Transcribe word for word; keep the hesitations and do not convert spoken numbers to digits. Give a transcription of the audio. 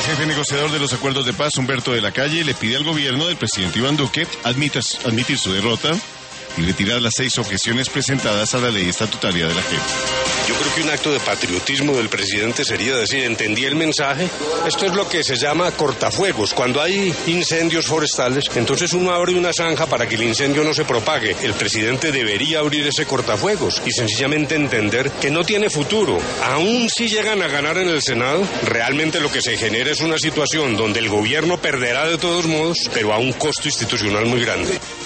jefe negociador de los acuerdos de paz, Humberto de la Calle, le pide al gobierno del presidente Iván Duque admitir, admitir su derrota y retirar las seis objeciones presentadas a la ley estatutaria de la J E P. Yo creo que un acto de patriotismo del presidente sería decir, entendí el mensaje. Esto es lo que se llama cortafuegos. Cuando hay incendios forestales, entonces uno abre una zanja para que el incendio no se propague. El presidente debería abrir ese cortafuegos y sencillamente entender que no tiene futuro. Aún si llegan a ganar en el Senado, realmente lo que se genera es una situación donde el gobierno perderá de todos modos, pero a un costo institucional muy grande.